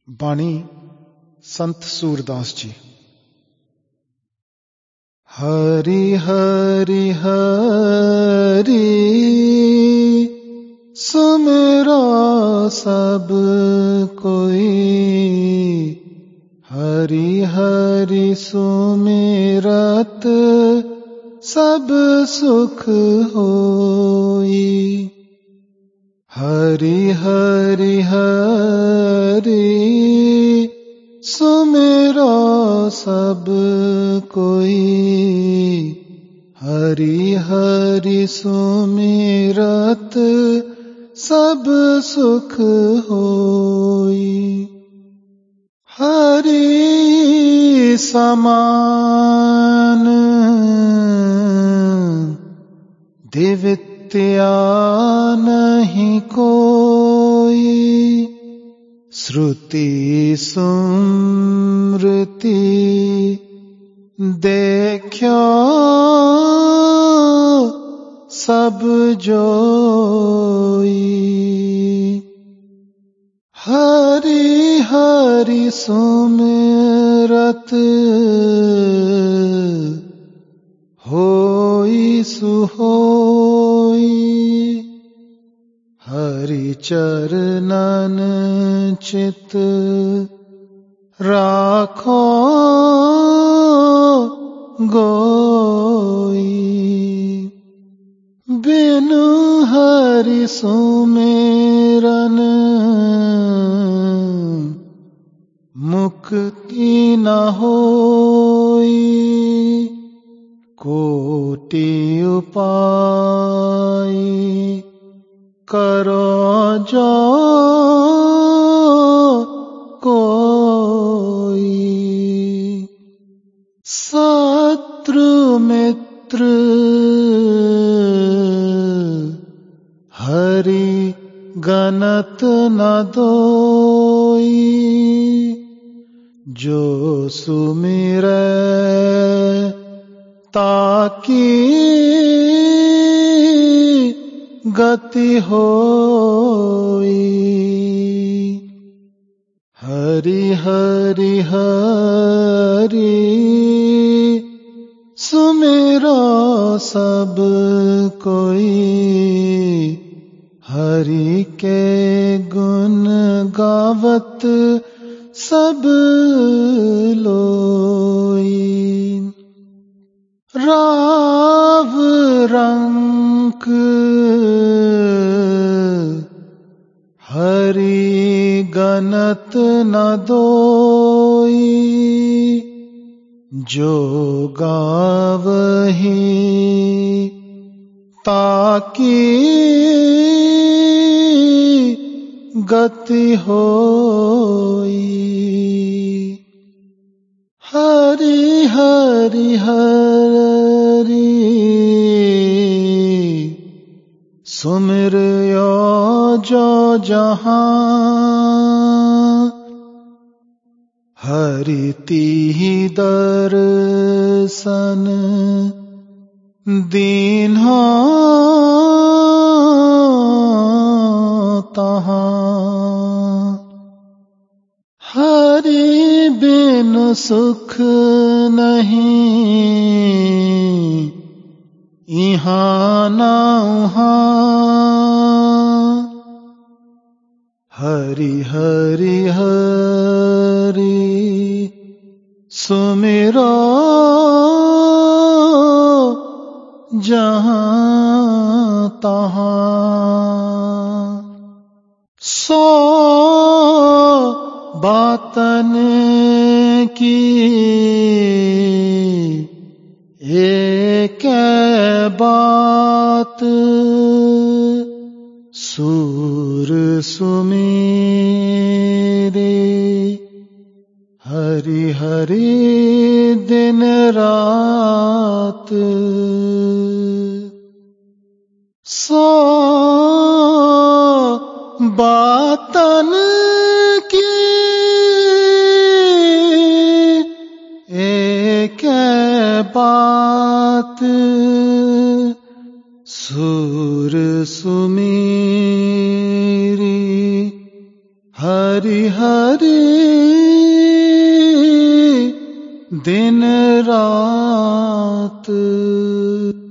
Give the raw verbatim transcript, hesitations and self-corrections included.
बाणी संत सूरदास जी। हरि हरि हरि सुमेरा सब कोई, हरि हरि सुमिरत सब सुख होई। हरि हरि हरि सुमेरा सब कोई, हरि हरि सुमिरत सब सुख होई। हरि समान दिव्या नहीं कोई, श्रुति सुमृति देख्यो सब जोई। हरि हरि सुमिरत होई सुहोई, हरि चरणन चित राखो गोई। बिनु हरि सुमिरन मुक्ति न होई, कोटि उपाय करो जो कोई। शत्रु मित्र हरि गणत न दोई, जो सुमिरै ताकी गति होई। हरि हरि हरि सुमेरा सब कोई, हरि के गुण गावत सब लोई। राव रंक हरि गणत न दोई, जो गावही ताकी गति होई। हरि हरि हरि सुमिर्यो जो जहां, हरि तिहि दर्शन दीन्हो तहां। हरि बिन सुख नहीं इहाँ न उहाँ, हरि हरि हरि सुमिरो जहाँ तहाँ। सो बातन की एक बात, सूर सुमेरे हरि हरि दिन रात। सो बातन की एक बात, सूर सुमेरी हरि हरि हरि दिन रात।